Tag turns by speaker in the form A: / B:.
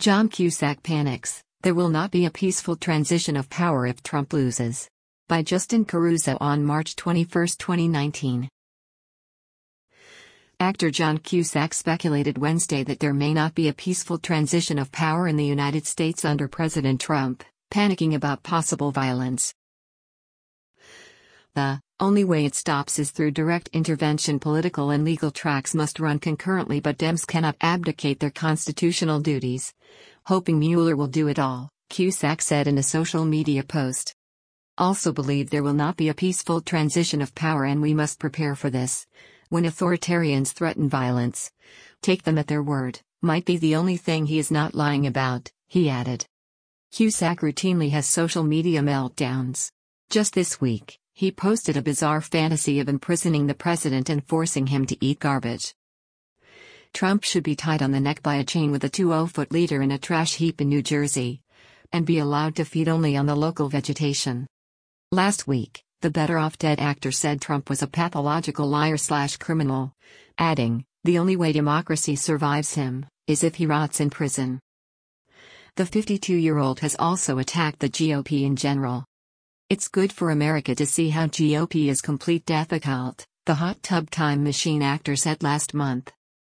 A: John Cusack panics, there will not be a peaceful transition of power if Trump loses. By Justin Caruso on March 21, 2019. Actor John Cusack speculated Wednesday that there may not be a peaceful transition of power in the United States under President Trump, panicking about possible violence. The only way it stops is through direct intervention. Political and legal tracks must run concurrently, but Dems cannot abdicate their constitutional duties. Hoping Mueller will do it all, Cusack said in a social media post. Also believe there will not be a peaceful transition of power and we must prepare for this. When authoritarians threaten violence, take them at their word, might be the only thing he is not lying about, he added. Cusack routinely has social media meltdowns. Just this week, he posted a bizarre fantasy of imprisoning the president and forcing him to eat garbage. Trump should be tied on the neck by a chain with a 20-foot leader in a trash heap in New Jersey, and be allowed to feed only on the local vegetation. Last week, the better-off dead actor said Trump was a pathological liar/criminal, adding, "The only way democracy survives him is if he rots in prison." The 52-year-old has also attacked the GOP in general. "It's good for America to see how GOP is complete death cult," the hot tub time machine actor said last month.